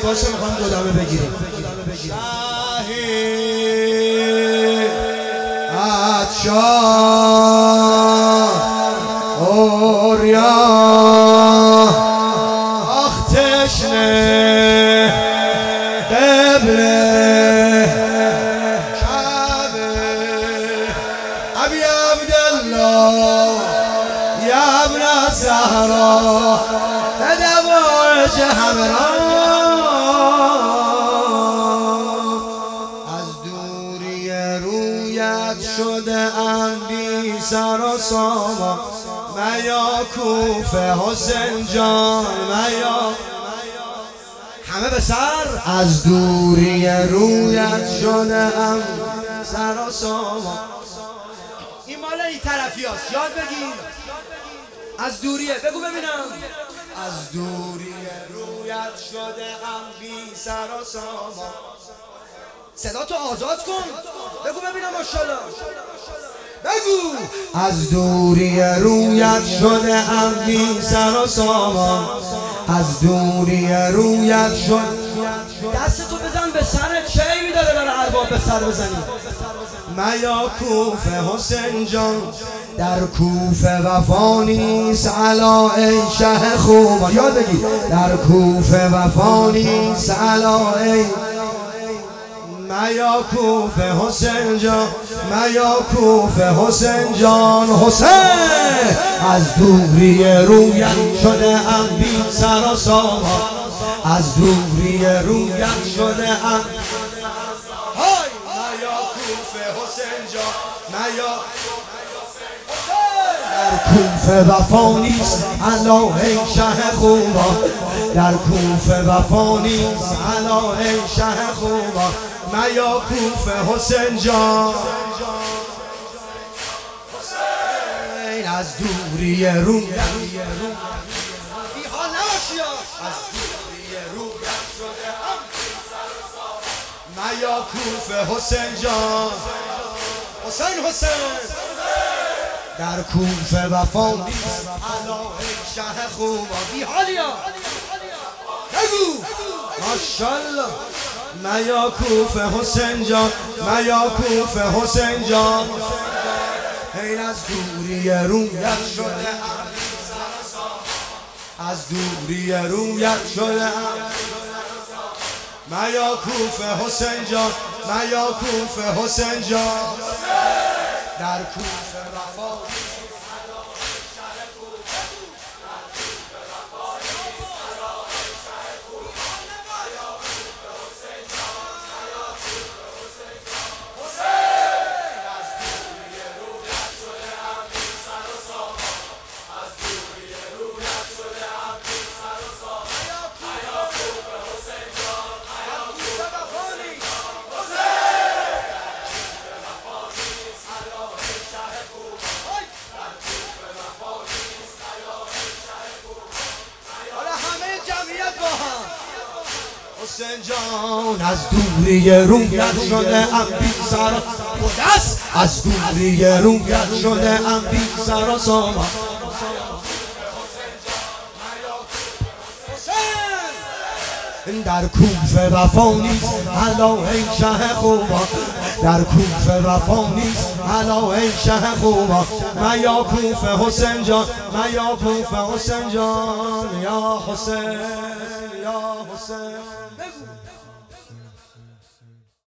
عباس میخوام دو دمه بگیریم. شاه اوریا آخ تشنه قبله کعبه ابی عبدالله یا ابن الزهرا بدوارج همراه از دوری رویت شده ام بی سر و سامان میا کوفه حسین جان میا همه به سر از دوری رویت شده ام سر و سامان. این مال این طرفی هست یاد بگیر. از دوریه بگو ببینم. از دوری رویت شده ام بی سر و سامان. صدا تو آزاد کن بگو ببینم ماشاءالله بگو. از دوری رویت شده ام بی سر و سامان. از دوری رویت شد دستتو بزن به سرت چه میداره داره ارباب به سر بزنی. میا کوفه حسین جان در کوفه وفا نیست علا ای شه خوبان. یاد بگیر در کوفه وفا نیست علا ای میا کوفه حسین جان میا کوفه حسین جان حسین. از دوری رویت شده ام بی سر و سامان. از دوری رویت شده ام میا کوفه حسین جان میا در کوفه وفا نیست علا ای شه خوبان. در کوفه وفا نیست علا ای شه خوبان. میا کوفه حسین جان حسین. از دوری رویت بیحال نباشی از دوری رویت شده میا کوفه حسین جان حسین حسین. در کوفه وفا نیست علا ای شه خوبان. بیحالیا بگو ماشاءالله. میا کوفه حسین جان میا کوفه حسین جان. این از دوری رویت شده از دوری رویت شده میا کوفه حسین جان میا کوفه حسین جان. در کوفه وفا حسین جان. از دوری رویت شده ام بی سر و دست. از دوری رویت شده ام بی سر و سامان. در کوفه وفا نیست علا ای شه خوبان. در کوفه وفا نیست علا ای شه خوبان. میا کوفه حسین جان میا کوفه حسین جان یا حسین یا حسین.